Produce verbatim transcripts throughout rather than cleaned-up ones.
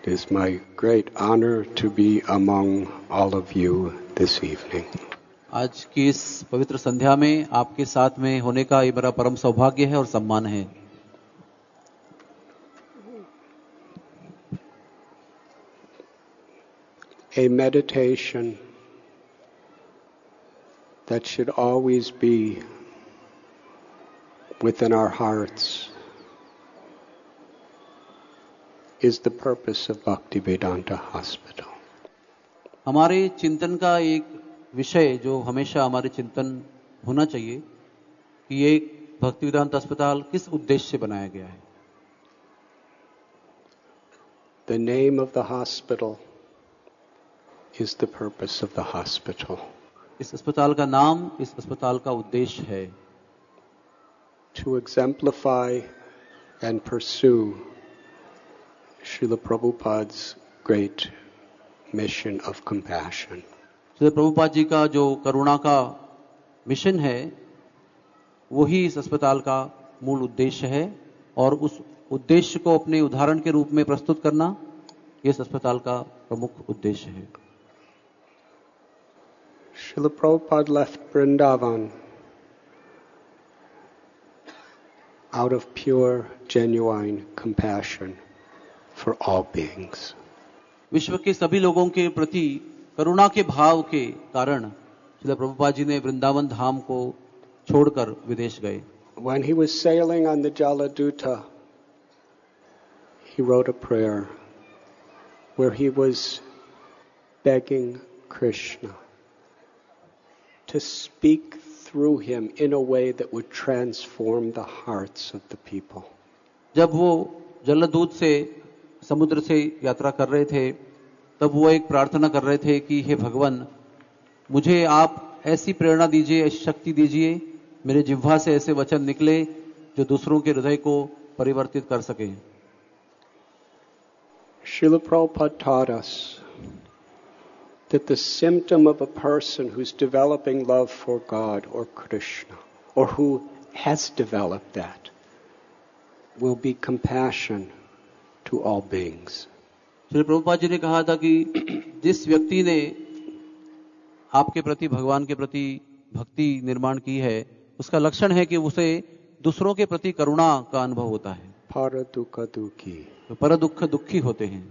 It is my great honor to be among all of you this evening. आज की इस पवित्र संध्या में आपके साथ में होने का ये मेरा परम सौभाग्य है और सम्मान है. A meditation that should always be within our hearts is the purpose of Bhaktivedanta Hospital. हमारे चिंतन का एक विषय जो हमेशा हमारे चिंतन होना चाहिए कि ये भक्तिवेदांत अस्पताल किस उद्देश्य से बनाया गया है. The name of the hospital is the purpose of the hospital. इस अस्पताल का नाम इस अस्पताल का उद्देश्य है. To exemplify and pursue Srila Prabhupada's great mission of compassion. Shri Prabhupada ji का जो करुणा का मिशन है वही इस अस्पताल का मूल उद्देश्य है और उस उद्देश्य को अपने उदाहरण के रूप में प्रस्तुत करना इस अस्पताल का प्रमुख उद्देश्य है. Srila Prabhupada left Vrindavan out of pure, genuine compassion for all beings. विश्व के सभी लोगों के प्रति करुणा के भाव के कारण श्रील प्रभुपाद जी ने वृंदावन धाम को छोड़कर विदेश गए. When he was sailing on the Jaladuta, he wrote a prayer where he was begging Krishna to speak through him in a way that would transform the hearts of the people. जब वो जलदूत से समुद्र से यात्रा कर रहे थे तब वो एक प्रार्थना कर रहे थे कि हे भगवान मुझे आप ऐसी प्रेरणा दीजिए, ऐसी शक्ति दीजिए, मेरे जिह्वा से ऐसे वचन निकले जो दूसरों के हृदय को परिवर्तित कर सके. Srila Prabhupada taught us that the symptom of a person who's developing love for God or Krishna, or who has developed that, will be compassion to all beings. Shri Prabhupada ji ने कहा था कि जिस व्यक्ति ने आपके प्रति भगवान के प्रति भक्ति निर्माण की है उसका लक्षण है कि उसे दूसरों के प्रति करुणा का अनुभव होता है. Para dukha dukhi. तो पर दुख दुखी होते हैं.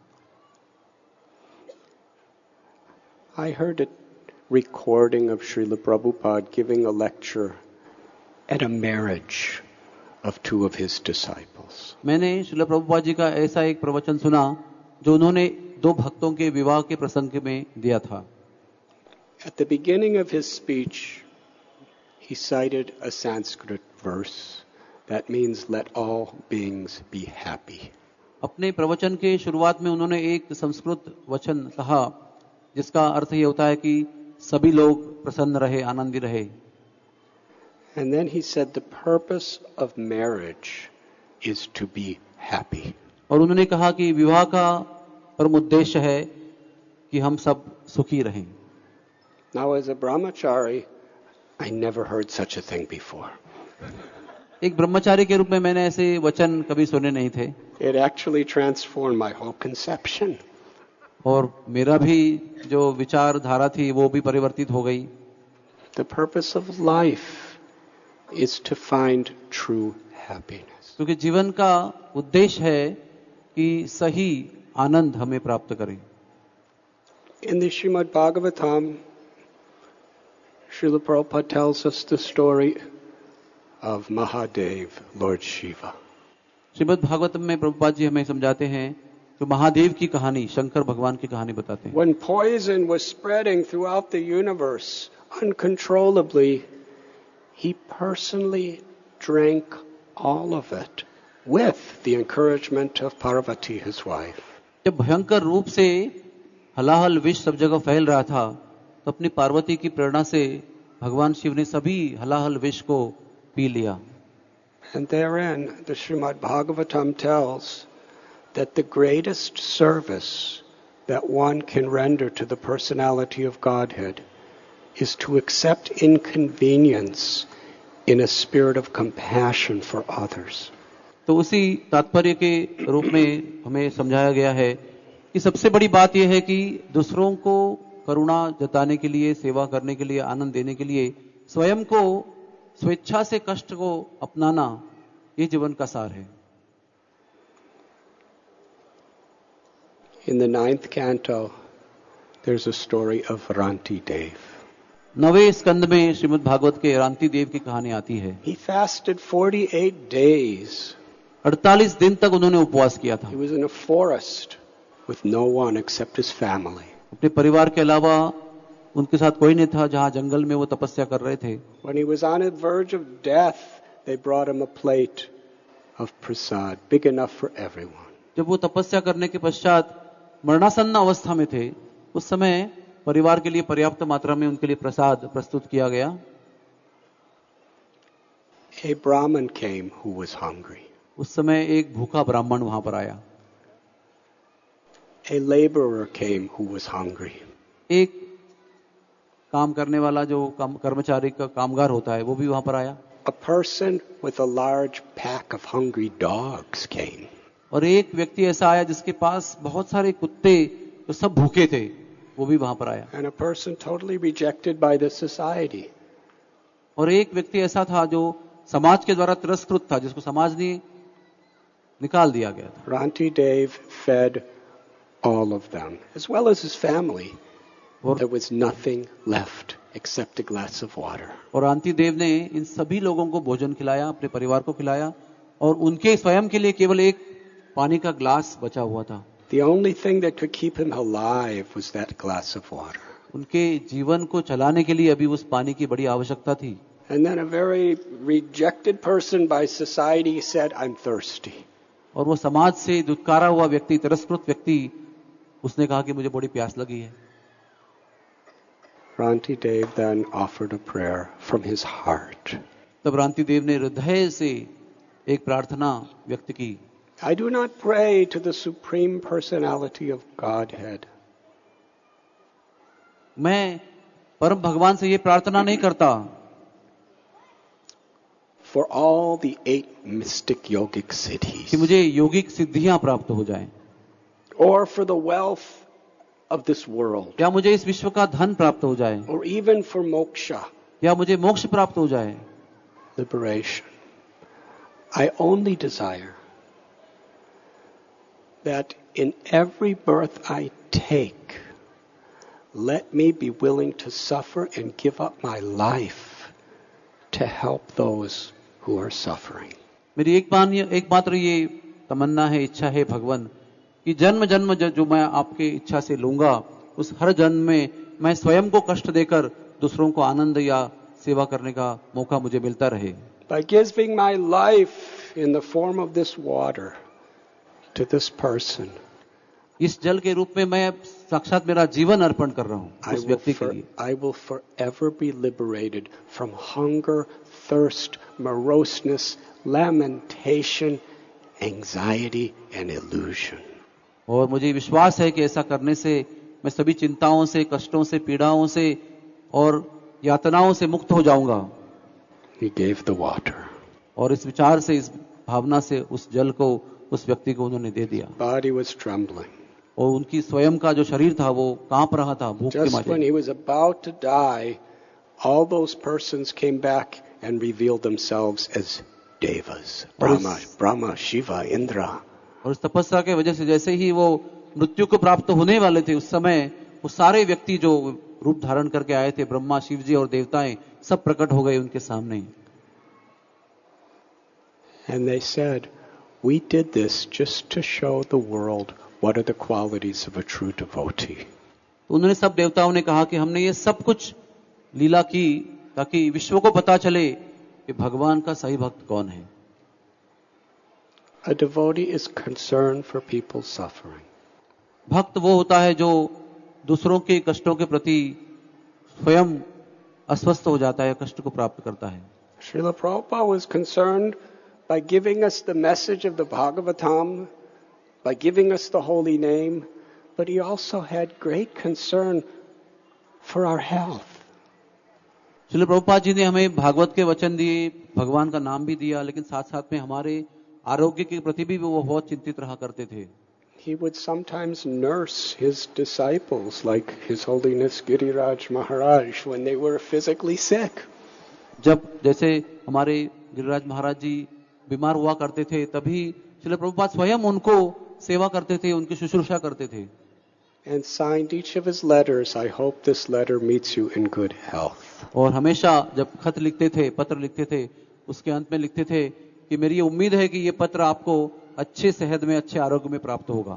I heard a recording of Srila Prabhupada giving a lecture at a marriage of two of his disciples. मैंने श्रील प्रभुपाद जी का ऐसा एक प्रवचन सुना जो उन्होंने दो भक्तों के विवाह के प्रसंग में दिया था. At the beginning of his speech, he cited a Sanskrit verse that means let all beings be happy. अपने प्रवचन के शुरुआत में उन्होंने एक संस्कृत वचन कहा जिसका अर्थ ये होता है कि सभी लोग प्रसन्न रहे, आनंदी रहे. And then he said the purpose of marriage is to be happy. और उन्होंने कहा कि विवाह का परम उद्देश्य है कि हम सब सुखी रहें. Now as a brahmachari, I never heard such a thing before. एक ब्रह्मचारी के रूप में मैंने ऐसे वचन कभी सुने नहीं थे. It actually transformed my whole conception. और मेरा भी जो विचारधारा थी वो भी परिवर्तित हो गई. The purpose of life is to find true happiness. क्योंकि जीवन का उद्देश्य है कि सही आनंद हमें प्राप्त करें. In the Srimad Bhagavatam, Srila Prabhupada tells us the story of Mahadev, Lord Shiva. Shrimad Bhagavatam में प्रभुपाद जी हमें समझाते हैं तो महादेव की कहानी, शंकर भगवान की कहानी बताते हैं. When poison was spreading throughout the universe uncontrollably, he personally drank all of it with the encouragement of Parvati, his wife. जब भयंकर रूप से हलाहल विष सब जगह फैल रहा था तो अपनी पार्वती की प्रेरणा से भगवान शिव ने सभी हलाहल विष को पी लिया. And therein, the Srimad Bhagavatam tells that the greatest service that one can render to the personality of Godhead is to accept inconvenience in a spirit of compassion for others. तो उसी तात्पर्य के रूप में हमें समझाया गया है कि सबसे बड़ी बात यह है कि दूसरों को करुणा जताने के लिए, सेवा करने के लिए, आनंद देने के लिए स्वयं को स्वेच्छा से कष्ट को अपनाना, ये जीवन का सार है। In the ninth canto, there's a story of Ranti Dev. नवे स्कंद में श्रीमद् भागवत के रांति देव की कहानी आती है। He fasted forty-eight days. अड़तालीस दिन तक उन्होंने उपवास किया था। He was in a forest with no one except his family. अपने परिवार के अलावा उनके साथ कोई नहीं था, जहां जंगल में वो तपस्या कर रहे थे। When he was on the verge of death, they brought him a plate of prasad, big enough for everyone. जब वो तपस्या करने के पश्चात मरणासन्न अवस्था में थे, उस समय परिवार के लिए पर्याप्त मात्रा में उनके लिए प्रसाद प्रस्तुत किया गया। A Brahmin came who was hungry. उस समय एक भूखा ब्राह्मण वहां पर आया। A laborer came who was hungry. एक काम करने वाला जो काम, कर्मचारी का कामगार होता है, वो भी वहां पर आया। A person with a large pack of hungry dogs came. और एक व्यक्ति ऐसा आया जिसके पास बहुत सारे कुत्ते जो सब भूखे थे, वो भी वहां पर आया। And a person totally rejected by the society. और एक व्यक्ति ऐसा था जो समाज के द्वारा तिरस्कृत था, जिसको समाज ने निकाल दिया गया था। Ranti Dev fed all of them, as well as his family. There was nothing left except a glass of water. और रांति देव ने इन सभी लोगों को भोजन खिलाया, अपने परिवार को खिलाया, और उनके स्वयं के लिए केवल एक पानी का ग्लास बचा हुआ था। The only thing that could keep him alive was that glass of water. उनके जीवन को चलाने के लिए अभी उस पानी की बड़ी आवश्यकता थी। And then a very rejected person by society said, "I'm thirsty." और वो समाज से दुत्कारा हुआ व्यक्ति, तिरस्कृत व्यक्ति, उसने कहा कि मुझे बड़ी प्यास लगी है। Ranti Dev then offered a prayer from his heart. तब रांति देव ने हृदय से एक प्रार्थना व्यक्त की। I do not pray to the supreme personality of Godhead. मैं परम भगवान से ये प्रार्थना नहीं करता For all the eight mystic yogic siddhis. कि मुझे योगिक सिद्धियां प्राप्त हो जाएं, Or for the wealth of this world. या मुझे इस विश्व का धन प्राप्त हो जाए, Or even for moksha, या मुझे मोक्ष प्राप्त हो जाए, liberation. I only desire that in every birth I take, let me be willing to suffer and give up my life to help those who are suffering. मेरी एक बात एक मात्र ये तमन्ना है, इच्छा है भगवान, कि जन्म जन्म जो मैं आपके इच्छा से लूंगा, उस हर जन्म में मैं स्वयं को कष्ट देकर दूसरों को आनंद या सेवा करने का मौका मुझे मिलता रहे। By giving my life in the form of this water to this person, इस जल के रूप में मैं साक्षात मेरा जीवन अर्पण कर रहा हूं I उस will, व्यक्ति for, के लिए। I will forever be liberated from hunger, thirst, moroseness, lamentation, anxiety, and illusion. और मुझे विश्वास है कि ऐसा करने से मैं सभी चिंताओं से, कष्टों से, पीड़ाओं से और यातनाओं से मुक्त हो जाऊंगा। He gave the water. और इस विचार से, इस भावना से उस जल को उस व्यक्ति को उन्होंने दे दिया। Body was trembling. और उनकी स्वयं का जो शरीर था वो कांप रहा था भूख के Just when मारे। he was about to die, all those persons came back and revealed themselves as devas. Brahma, Brahma, Shiva, Indra. और इस तपस्या के वजह से जैसे ही वो मृत्यु को प्राप्त होने वाले थे, उस समय वो सारे व्यक्ति जो रूप धारण करके आए थे, ब्रह्मा, शिव जी और देवताएं, सब प्रकट हो गए उनके सामने। And they said, "We did this just to show the world what are the qualities of a true devotee." तो उन्होंने सब देवताओं ने कहा कि हमने ये सब कुछ लीला की ताकि विश्व को पता चले कि भगवान का सही भक्त कौन है। A devotee is concerned for people's suffering. भक्त वो होता है जो दूसरों के कष्टों के प्रति स्वयं अस्वस्थ हो जाता है, कष्ट को प्राप्त करता है। Srila Prabhupada was concerned by giving us the message of the Bhagavatam, by giving us the holy name, but he also had great concern for our health. Srila Prabhupada ji ने हमें भागवत के वचन दिए, भगवान का नाम भी दिया, लेकिन साथ साथ में हमारे आरोग्य के प्रति भी वो बहुत चिंतित रहा करते थे. He would sometimes nurse his disciples, like His Holiness Giriraj Maharaj, when they were physically sick. जब जैसे हमारे गिरिराज महाराज जी बीमार हुआ करते थे, तभी श्रील प्रभुपाद स्वयं उनको सेवा करते थे, उनकी शुश्रूषा करते थे. And signed each of his letters, I hope this letter meets you in good health. और हमेशा जब खत लिखते थे, पत्र लिखते थे, उसके अंत में लिखते थे कि मेरी ये उम्मीद है कि ये पत्र आपको अच्छे सेहत में, अच्छे आरोग्य में प्राप्त होगा.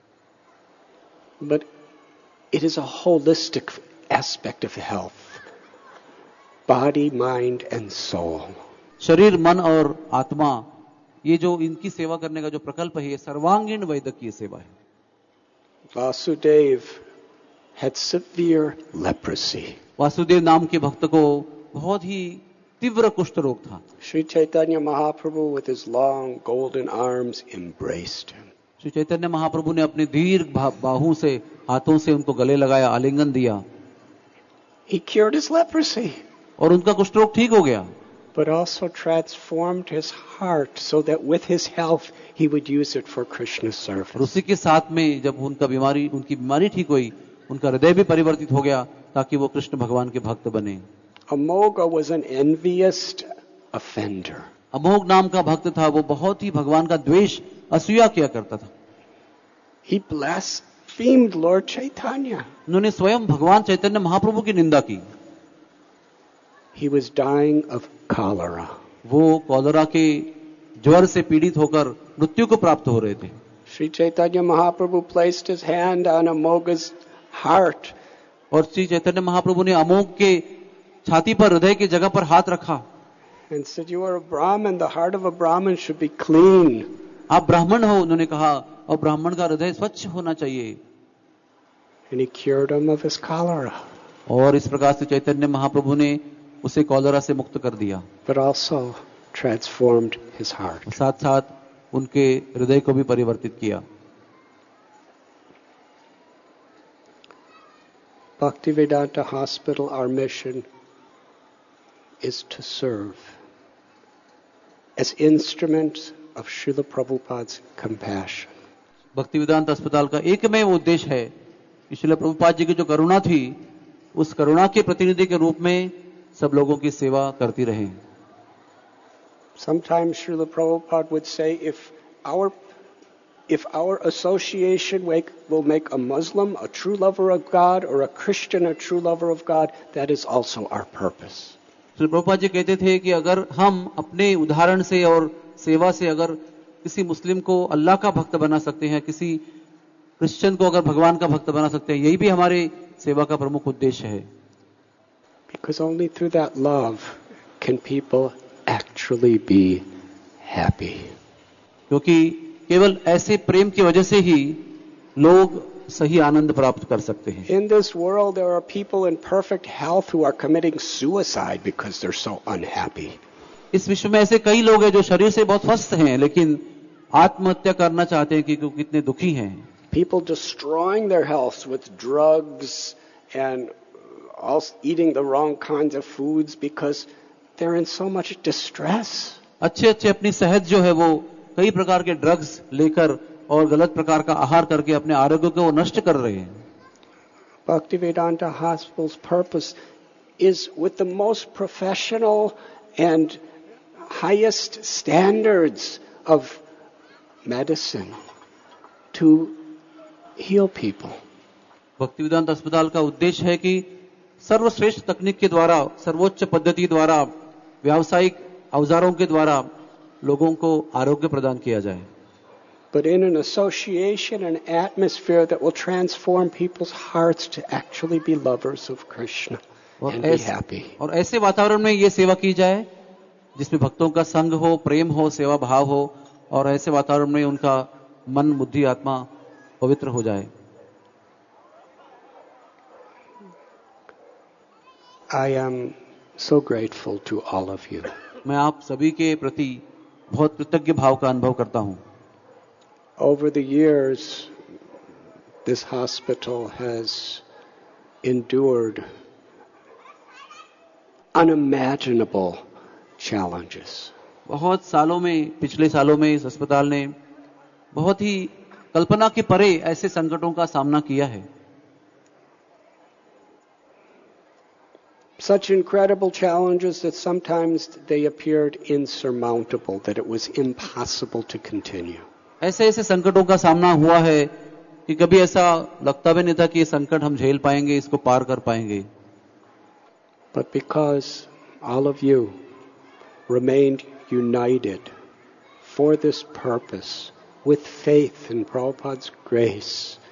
But it is a holistic aspect of health. Body, mind and soul. शरीर, मन और आत्मा, ये जो इनकी सेवा करने का जो प्रकल्प है, ये सर्वांगीण वैद्यकीय सेवा है. Vasudev had severe leprosy. Vasudev नाम के भक्त को बहुत ही तीव्र कुष्ठ रोग था. Sri Chaitanya Mahaprabhu with his long golden arms embraced him. Shri Chaitanya Mahaprabhu ने अपने दीर्घ बाहों से, हाथों से उनको गले लगाया, आलिंगन दिया. He cured his leprosy. और उनका कुष्ठ रोग ठीक हो गया. But also transformed his heart so that with his health he would use it for Krishna's service. और उसी के साथ में जब उनका बीमारी उनकी बीमारी ठीक हुई, उनका हृदय भी परिवर्तित हो गया ताकि वो कृष्ण भगवान के भक्त बने. Amoga was an envious offender. अमोघ नाम का भक्त था, वो बहुत ही भगवान का द्वेष, असूया किया करता था. He blasphemed Lord Chaitanya. उन्होंने स्वयं भगवान चैतन्य महाप्रभु की निंदा की. He was dying of cholera. वो कॉलरा के ज्वर से पीड़ित होकर मृत्यु को प्राप्त हो रहे थे. Sri Chaitanya Mahaprabhu placed his hand on Amoga's heart. और श्री चैतन्य महाप्रभु ने अमोघ के छाती पर, हृदय की जगह पर हाथ रखा. And said, you are a Brahmin. The heart of a Brahmin should be clean. आप ब्राह्मण हो, उन्होंने कहा, और ब्राह्मण का हृदय स्वच्छ होना चाहिए. And he cured him of his cholera. और इस प्रकार से चैतन्य महाप्रभु ने उसे कॉलरा से मुक्त कर दिया. But also transformed his heart. साथ साथ उनके हृदय को भी परिवर्तित किया. Bhaktivedanta Hospital, our mission is to serve as instruments of Srila Prabhupada's compassion. Bhaktivedanta अस्पताल का एकमेव उद्देश्य है कि श्रील प्रभुपाद जी की जो करुणा थी, उस करुणा के प्रतिनिधि के रूप में सब लोगों की सेवा करती रहें. Sometimes Srila Prabhupada would say, if our if our association will make a Muslim a true lover of God or a Christian a true lover of God, that is also our purpose. Shri Prabhupada ji कहते थे कि अगर हम अपने उदाहरण से और सेवा से अगर किसी मुस्लिम को अल्लाह का भक्त बना सकते हैं, किसी क्रिश्चियन को अगर भगवान का भक्त बना सकते हैं, यही भी हमारे सेवा का प्रमुख उद्देश्य है. Because only through that love can people actually be happy. क्योंकि केवल ऐसे प्रेम की वजह से ही लोग सही आनंद प्राप्त कर सकते हैं. In this world there are people in perfect health who are committing suicide because they're so unhappy. इस विश्व में ऐसे कई लोग हैं जो शरीर से बहुत स्वस्थ हैं, लेकिन आत्महत्या करना चाहते हैं क्योंकि कितने दुखी हैं. People destroying their health with drugs and also eating the wrong kinds of foods because they're in so much distress. अच्छे अच्छे अपनी सेहत जो है वो कई प्रकार के ड्रग्स लेकर और गलत प्रकार का आहार करके अपने आरोग्य को नष्ट कर रहे हैं. Bhaktivedanta Hospital's purpose is with the most professional and highest standards of medicine to heal people. Bhaktivedanta अस्पताल का उद्देश्य है कि सर्वश्रेष्ठ तकनीक के द्वारा, सर्वोच्च पद्धति द्वारा, व्यावसायिक औजारों के द्वारा लोगों को आरोग्य प्रदान किया जाए. But in an association, an atmosphere that will transform people's hearts to actually be lovers of Krishna and be happy. और ऐसे वातावरण में ये सेवा की जाए जिसमें भक्तों का संग हो, प्रेम हो, सेवा भाव हो, और ऐसे वातावरण में उनका मन, बुद्धि, आत्मा पवित्र हो जाए. I am so grateful to all of you. मैं आप सभी के प्रति बहुत कृतज्ञ भाव का अनुभव करता हूं. Over the years, this hospital has endured unimaginable challenges. बहुत सालों में, पिछले सालों में इस अस्पताल ने बहुत ही कल्पना के परे ऐसे संकटों का सामना किया है. Such incredible challenges that sometimes they appeared insurmountable, that it was impossible to continue. ऐसे ऐसे संकटों का सामना हुआ है कि कभी ऐसा लगता भी नहीं था कि ये संकट हम झेल पाएंगे, इसको पार कर पाएंगे. But because all of you remained united for this purpose, with faith in Prabhupada's grace,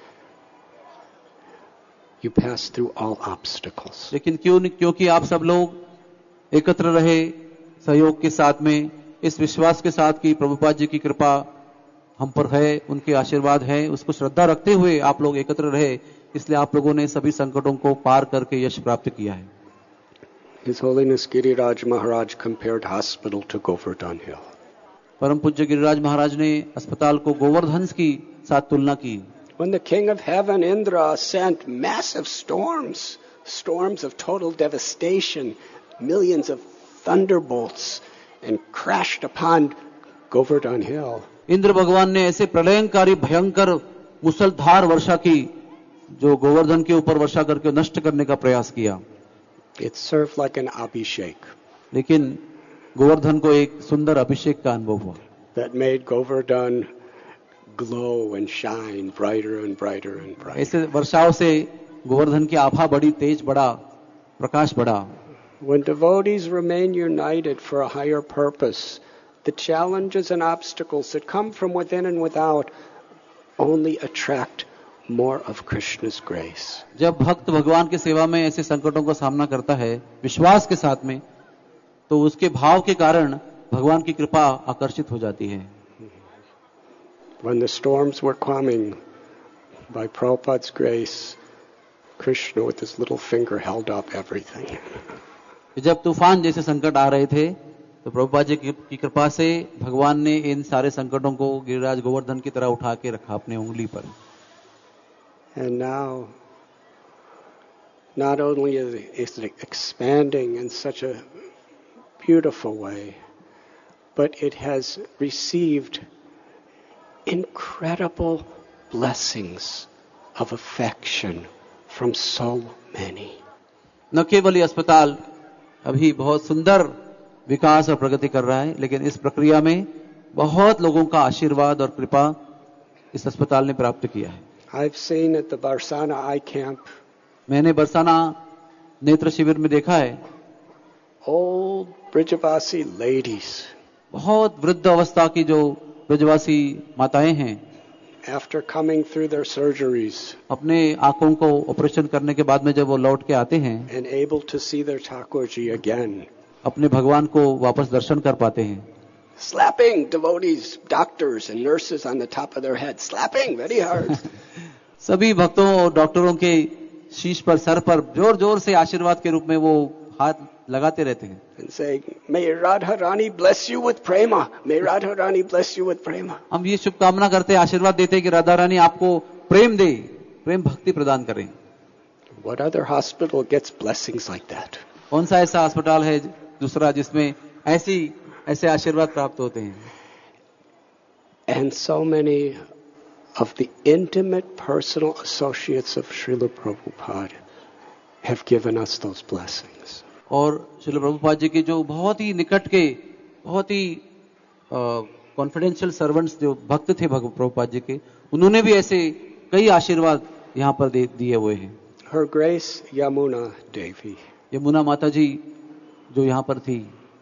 you pass through all obstacles. लेकिन क्यों क्योंकि आप सब लोग एकत्र रहे सहयोग के साथ में, इस विश्वास के साथ कि प्रभुपाद जी की कृपा हम पर है, उनके आशीर्वाद है, उसको श्रद्धा रखते हुए आप लोग एकत्र रहे, इसलिए आप लोगों ने सभी संकटों को पार करके यश प्राप्त किया है. His Holiness Giriraj Maharaj compared hospital to Govardhan Hill. परम पूज्य गिरिराज महाराज ने अस्पताल को गोवर्धन की साथ तुलना की. When the king of heaven, Indra, sent massive storms, storms of total devastation, millions of thunderbolts, and crashed upon Govardhan Hill. Indra भगवान ने ऐसे प्रलयंकारी भयंकर मुसलधार वर्षा की, जो गोवर्धन के ऊपर वर्षा करके नष्ट करने का प्रयास किया. It served like an abhishek. लेकिन गोवर्धन को एक सुंदर अभिषेक का अनुभव हुआ. That made Govardhan glow and shine brighter and brighter and brighter. ऐसे वर्षाओं से गोवर्धन की आभा बड़ी तेज बढ़ा, प्रकाश बढ़ा. When devotees remain united for a higher purpose, the challenges and obstacles that come from within and without only attract more of Krishna's grace. जब भक्त भगवान की सेवा में ऐसे संकटों का सामना करता है विश्वास के साथ में, तो उसके भाव के कारण भगवान की कृपा आकर्षित हो जाती है. When the storms were coming, by Prabhupada's grace, Krishna with his little finger held up everything. जब तूफान जैसे संकट आ रहे थे, तो प्रभुपाद जी की कृपा से भगवान ने इन सारे संकटों को गिरिराज गोवर्धन की तरह उठा के रखा अपने उंगली पर. And now, not only is it expanding in such a beautiful way, but it has received incredible blessings of affection from so many. न केवल ये अस्पताल अभी बहुत सुंदर विकास और प्रगति कर रहा है, लेकिन इस प्रक्रिया में बहुत लोगों का आशीर्वाद और कृपा इस अस्पताल ने प्राप्त किया है. I've seen at the Barsana Eye Camp, मैंने बरसाना नेत्र शिविर में देखा है, old Brijavasi ladies, बहुत वृद्ध अवस्था की जो ब्रजवासी माताएं हैं, after coming through their surgeries, अपने आंखों को ऑपरेशन करने के बाद में जब वो लौट के आते हैं, and able to see their Thakurji again, अपने भगवान को वापस दर्शन कर पाते हैं. slapping devotees, doctors and nurses on the top of their head, slapping very hard. सभी भक्तों और डॉक्टरों के शीश पर, सर पर जोर जोर से आशीर्वाद के रूप में वो हाथ लगाते रहते हैं. And saying, may Radharani bless you with prema. May Radharani bless you with prema. हम ये शुभकामना करते हैं, आशीर्वाद देते हैं कि राधा रानी आपको प्रेम दे, प्रेम भक्ति प्रदान करें. What other hospital gets blessings like that? कौन सा ऐसा अस्पताल है दूसरा जिसमें ऐसी ऐसे आशीर्वाद प्राप्त होते हैं? And so many of the intimate personal associates of Srila Prabhupada have given us those blessings. और श्रील प्रभुपाद जी के जो बहुत ही निकट के, बहुत ही कॉन्फिडेंशियल सर्वेंट्स जो भक्त थे प्रभुपाद जी के, उन्होंने भी ऐसे कई आशीर्वाद यहाँ पर दे दिए हुए हैं. Her Grace Yamuna Devi, Yamuna माता जी जो यहाँ पर थी,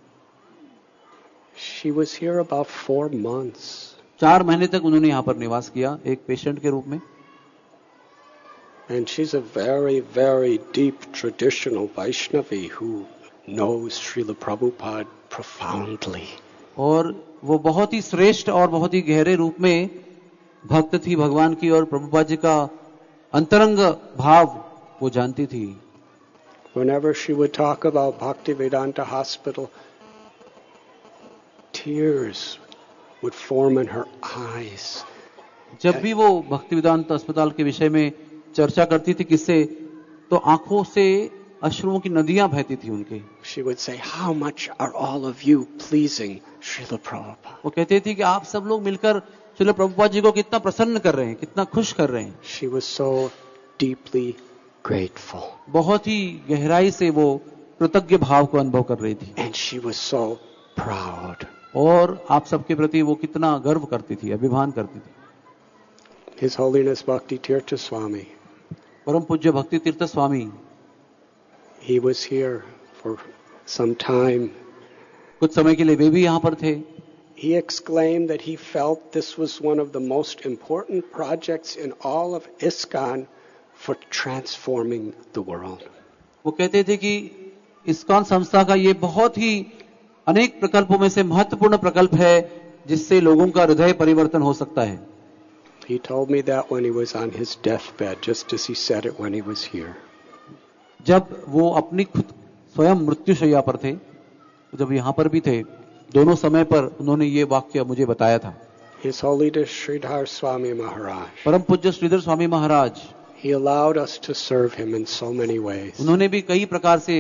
she was here about four months. चार महीने तक उन्होंने यहाँ पर निवास किया एक पेशेंट के रूप में. And she's a very, very deep traditional Vaishnavi who knows Srila Prabhupada profoundly. और वो बहुत ही श्रेष्ठ और बहुत ही गहरे रूप में भक्त थी भगवान की, और प्रभुपाद जी का अंतरंग भाव वो जानती थी. Whenever she would talk about Bhaktivedanta Hospital, tears would form in her eyes. जब भी वो भक्तिवेदांत अस्पताल के विषय में चर्चा करती थी किससे, तो आंखों से अश्रुओं की नदियां बहती थी उनके। She would say, "How much are all of you pleasing Srila Prabhupada?" वो कहते थे कि आप सब लोग मिलकर श्रील प्रभुपाद जी को कितना प्रसन्न कर रहे हैं, कितना खुश कर रहे हैं। She was so deeply grateful. बहुत ही गहराई से वो कृतज्ञ भाव को अनुभव कर रही थी। And she was so proud. और आप सबके प्रति वो कितना गर्व करती थी, अभिमान करती थी। His Holiness Bhakti Tirtha Swami, परम पूज्य भक्ति तीर्थ स्वामी, he was here for some time. कुछ समय के लिए वे भी यहाँ पर थे। He exclaimed that he felt this was one of the most important projects in all of ISKCON for transforming the world. वो कहते थे कि इस्कॉन संस्था का ये बहुत ही अनेक प्रकल्पों में से महत्वपूर्ण प्रकल्प है जिससे लोगों का हृदय परिवर्तन हो सकता है। He told me that when he was on his deathbed, just as he said it when he was here. जब वो अपनी खुद स्वयं मृत्युशैया पर थे, जब यहाँ पर भी थे, दोनों समय पर उन्होंने ये वाक्य मुझे बताया था। His Holiness Sridhar Swami Maharaj, परम पूज्य Shridhar Swami Maharaj, he allowed us to serve him in so many ways. उन्होंने भी कई प्रकार से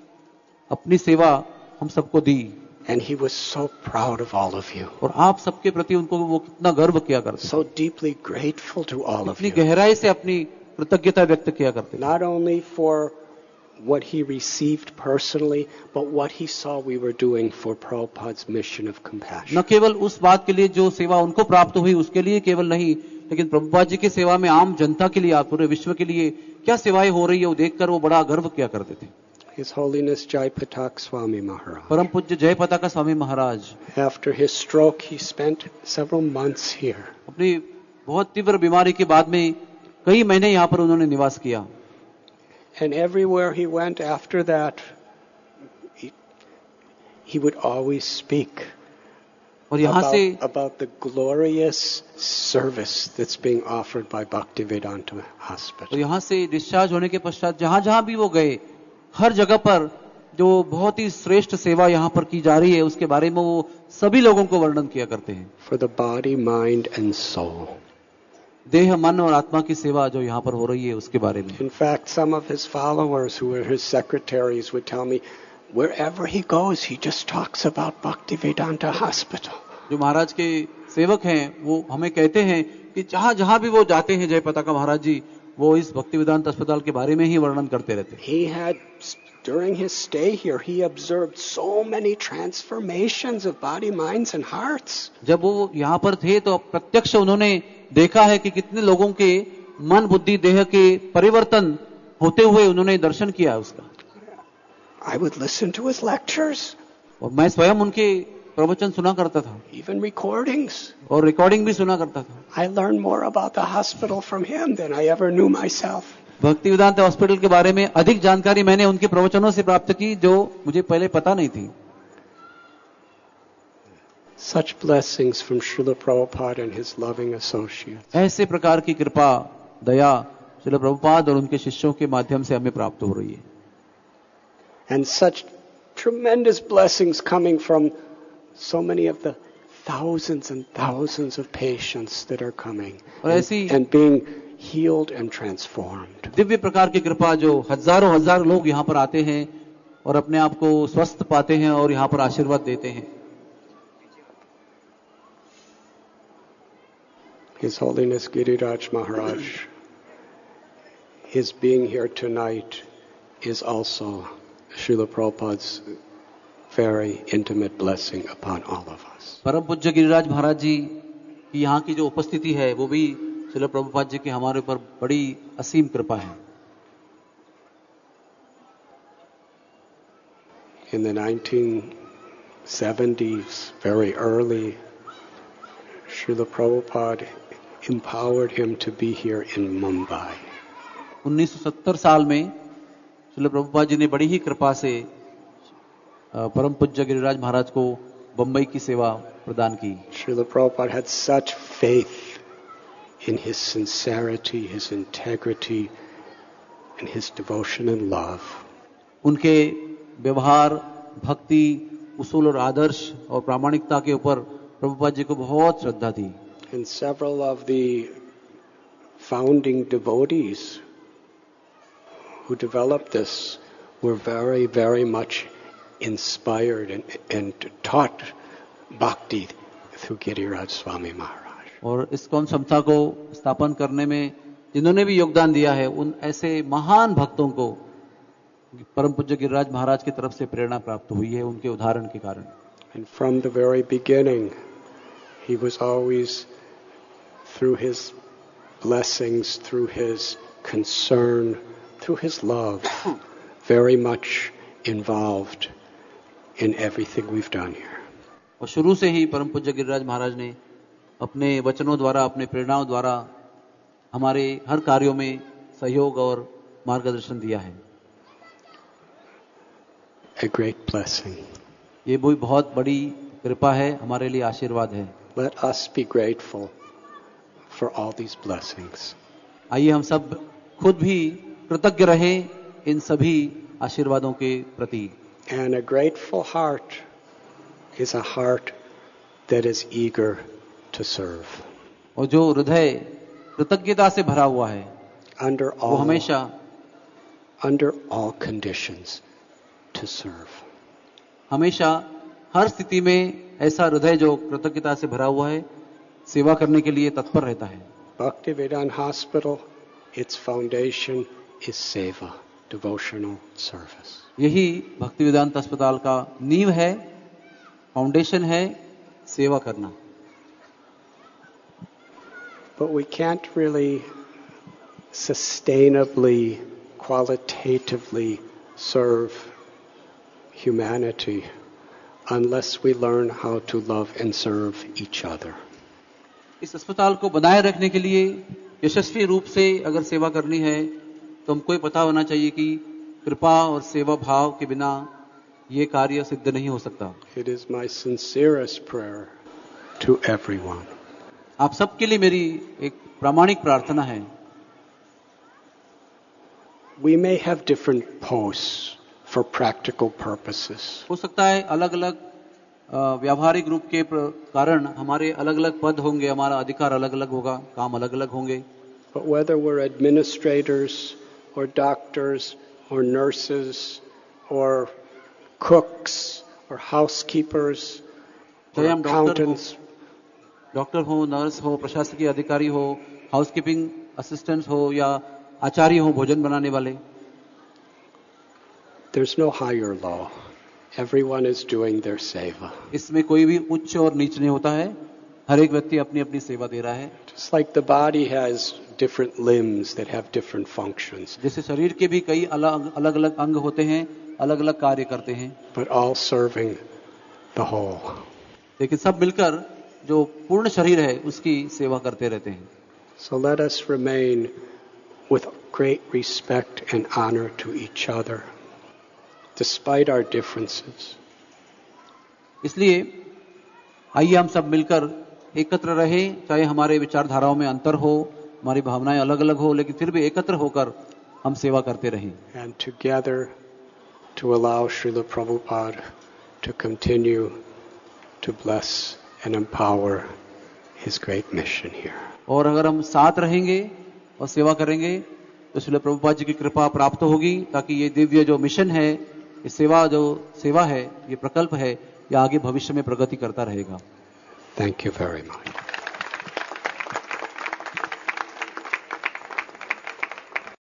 अपनी सेवा हम सबको दी। And he was so proud of all of you. और आप सबके प्रति उनको वो कितना गर्व किया करते, So deeply grateful to all of इतनी you. गहराई से अपनी कृतज्ञता व्यक्त किया करते। Not only for what he received personally, but what he saw we were doing for Prabhupada's mission of compassion. न केवल उस बात के लिए जो सेवा उनको प्राप्त हुई उसके लिए केवल नहीं, लेकिन प्रभुपाद जी की सेवा में आम जनता के लिए, पूरे विश्व के लिए क्या सेवाएं हो रही है वो देखकर वो बड़ा गर्व किया करते थे। His Holiness Jai Patak Swami Maharaj. परम पूज्य जय पताका Swami Maharaj, After his stroke, he spent several months here. अपनी बहुत तीव्र बीमारी के बाद में कई महीने यहाँ पर उन्होंने निवास किया। And everywhere he went after that, he, he would always speak और यहाँ about, से about the glorious service that's being offered by Bhaktivedanta और Hospital. यहाँ से डिस्चार्ज होने के पश्चात जहां जहां भी वो गए, हर जगह पर जो बहुत ही श्रेष्ठ सेवा यहाँ पर की जा रही है उसके बारे में वो सभी लोगों को वर्णन किया करते हैं। For the body, mind, and soul. देह, मन और आत्मा की सेवा जो यहाँ पर हो रही है उसके बारे में। In fact, some of his followers who were his secretaries would tell me, wherever he goes, he just talks about Bhaktivedanta Hospital. जो महाराज के सेवक हैं वो हमें कहते हैं कि जहां जहां भी वो जाते हैं जय पताका महाराज जी, वो इस भक्ति वेदांत अस्पताल के बारे में ही वर्णन करते रहते हैं। He had, during his stay here, he observed so many transformations of body, minds, and hearts. जब वो यहाँ पर थे तो प्रत्यक्ष उन्होंने देखा है कि कितने लोगों के मन, बुद्धि, देह के परिवर्तन होते हुए उन्होंने दर्शन किया उसका। I would listen to his lectures, और मैं स्वयं उनके प्रवचन सुना करता था even recordings. और रिकॉर्डिंग भी सुना करता था। I learned more about the hospital from him than I ever knew myself. भक्ति वेदांत हॉस्पिटल के बारे में अधिक जानकारी मैंने उनके प्रवचनों से प्राप्त की जो मुझे पहले पता नहीं थी। Such blessings from Srila Prabhupada and his loving associates. ऐसे प्रकार की कृपा, दया श्रील प्रभुपाद और उनके शिष्यों के माध्यम से हमें प्राप्त हो रही है। And such tremendous blessings coming from so many of the thousands and thousands of patients that are coming और and, ऐसी and being healed and transformed. Divya प्रकार की कृपा जो हजारों हजार लोग यहाँ पर आते हैं और अपने आप को स्वस्थ पाते हैं और यहाँ पर आशीर्वाद देते हैं। His Holiness Giriraj Maharaj, his being here tonight is also Srila Prabhupada's very intimate blessing upon all of us. परम पूज्य गिरिराज महाराज जी की यहाँ की जो उपस्थिति है वो भी श्रील प्रभुपाद जी की हमारे ऊपर बड़ी असीम कृपा है। In the nineteen seventies, very early, Srila Prabhupada empowered him to be here in Mumbai. उन्नीस सौ सत्तर साल में श्रील प्रभुपाद जी ने बड़ी ही कृपा से परम पूज्य गिरिराज महाराज को बंबई की सेवा प्रदान की। Srila Prabhupada had such faith in his sincerity, his integrity, and his devotion and love. उनके व्यवहार, भक्ति, उसूल और आदर्श और प्रामाणिकता के ऊपर प्रभुपाद जी को बहुत श्रद्धा थी। And several of the founding devotees who developed this were very, very much inspired and, and taught bhakti through Giriraj Swami Maharaj. और इस्कॉन संस्था को स्थापन करने में जिन्होंने भी योगदान दिया है, उन ऐसे महान भक्तों को परम पूज्य गिरिराज महाराज की तरफ से प्रेरणा प्राप्त हुई है, उनके उदाहरण के कारण. And from the very beginning, he was always, through his blessings, through his concern, through his love, very much involved in everything we've done here. और शुरू से ही परम पूज्य गिरिराज महाराज ने अपने वचनों द्वारा, अपने प्रेरणाओं द्वारा हमारे हर कार्यों में सहयोग और मार्गदर्शन दिया है. A great blessing. ये भी बहुत बड़ी कृपा है, हमारे लिए आशीर्वाद है. Let us be grateful for all these blessings. आइए हम सब खुद भी कृतज्ञ रहें इन सभी आशीर्वादों के प्रति. And a grateful heart is a heart that is eager to serve. और जो हृदय कृतज्ञता से भरा हुआ है, Under वो all, हमेशा under all conditions to serve. हमेशा हर स्थिति में ऐसा हृदय जो कृतज्ञता से भरा हुआ है, सेवा करने के लिए तत्पर रहता है. Bhaktivedanta Hospital, its foundation is seva, devotional service. यही भक्ति वेदांत अस्पताल का नींव है, फाउंडेशन है, सेवा करना. But we can't really sustainably, qualitatively serve humanity unless we learn how to love and serve each other. इस अस्पताल को बनाए रखने के लिए यशस्वी रूप से अगर सेवा करनी है तो हमको ये पता होना चाहिए कि कृपा और सेवा भाव के बिना ये कार्य सिद्ध नहीं हो सकता. It is my sincerest prayer to everyone. आप सबके लिए मेरी एक प्रामाणिक प्रार्थना है. We may have different posts for practical purposes. हो सकता है अलग अलग व्यावहारिक रूप के कारण हमारे अलग अलग पद होंगे, हमारा अधिकार अलग अलग होगा, काम अलग अलग होंगे. But whether we're administrators or doctors or nurses or cooks or housekeepers or चाहे हम डॉक्टर हो, accountants, डॉक्टर हो, नर्स हो, प्रशासकीय अधिकारी हो, हाउसकीपिंग असिस्टेंट हो या आचार्य हो, भोजन बनाने वाले, there's no higher law. Everyone is doing their seva. इसमें कोई भी उच्च और नीच नहीं होता है. हर एक व्यक्ति अपनी अपनी सेवा दे रहा है. Just like the body has different limbs that have different functions, जैसे शरीर के भी कई अलग अलग अलग अंग होते हैं, अलग अलग कार्य करते हैं, but all serving the whole. लेकिन सब मिलकर जो पूर्ण शरीर है उसकी सेवा करते रहते हैं. So let us remain with great respect and honor to each other, despite our differences. इसलिए आइए हम सब मिलकर एकत्र रहें, चाहे हमारे विचारधाराओं में अंतर हो, हमारी भावनाएं अलग अलग हो, लेकिन फिर भी एकत्र होकर हम सेवा करते रहें. And together to allow Srila Prabhupada to continue to bless and empower his great mission here. और अगर हम साथ रहेंगे और सेवा करेंगे तो श्रील प्रभुपाद जी की कृपा प्राप्त होगी, ताकि ये दिव्य जो मिशन है, ये सेवा जो सेवा है, ये प्रकल्प है, ये आगे भविष्य में प्रगति करता रहेगा. Thank you very much.